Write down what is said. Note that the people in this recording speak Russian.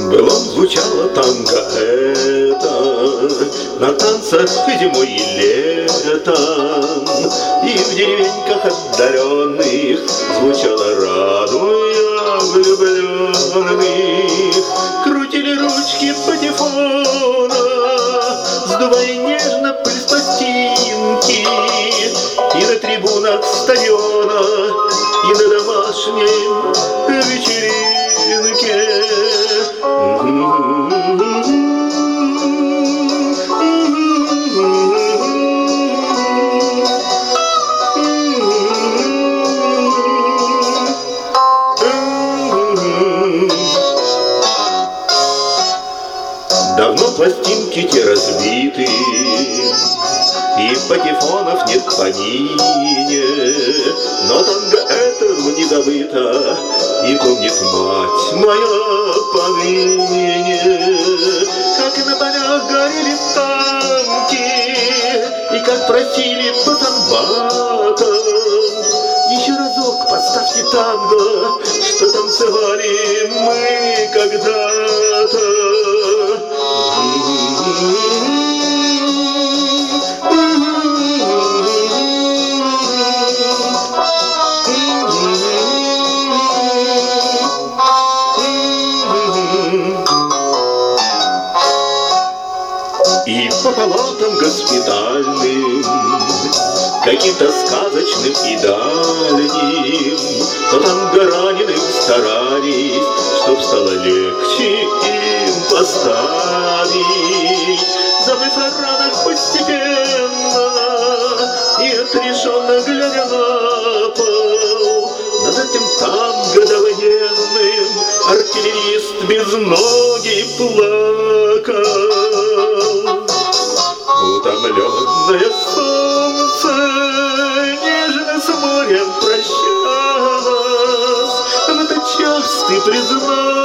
Было звучало танго это на танцах и зимой, и летом, и в деревеньках отдаленных звучало, радуя влюбленных. Крутили ручки патефона, сдувая нежно пыль с пластинки, и на трибунах стадиона, и на домашней вечеринке. Давно пластинки те разбиты, и патефонов нет по нине, но танго этого не забыто, и помнит мать моя поныне. Как на полях горели танки, и как просили по самбатам: еще разок поставьте танго, что танцевали мы когда-то. И по палатам госпитальным, каким-то сказочным и дальним, то танго раненым старались, чтоб стало легче им поставить. Забыв о ранах постепенно и отрешенно глядя на пол, над этим танго довоенным артиллерист безногий плакал. Утомленное солнце нежно с морем прощалось, в этот час ты признал.